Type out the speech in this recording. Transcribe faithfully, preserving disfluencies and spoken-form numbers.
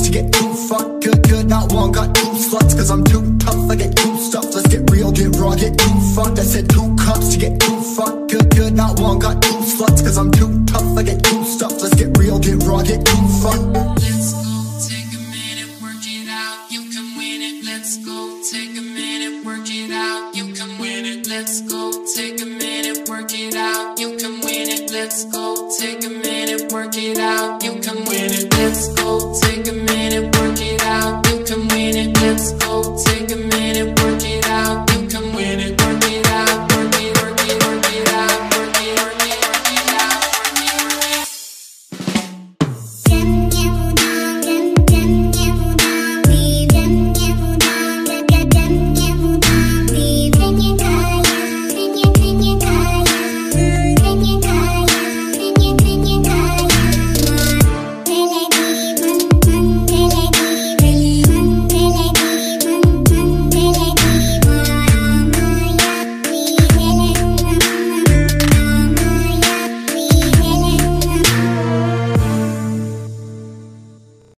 cups to get too fucked good, good, not one, got two sluts, cause I'm too tough, I get too stuff. Let's get real, get raw, get too fucked. I said two cups to get too fucked good, good, not one, got two sluts, cause I'm too tough, I get too stuff. Let's get real, get raw, get too fucked. Let's go, take a minute, work it out, you can win it. Let's go, take a minute, work it out, you can win it. Let's go, take a minute, work it out, you can win it. Let's go, take a minute, work it out, you can win it. Let's go.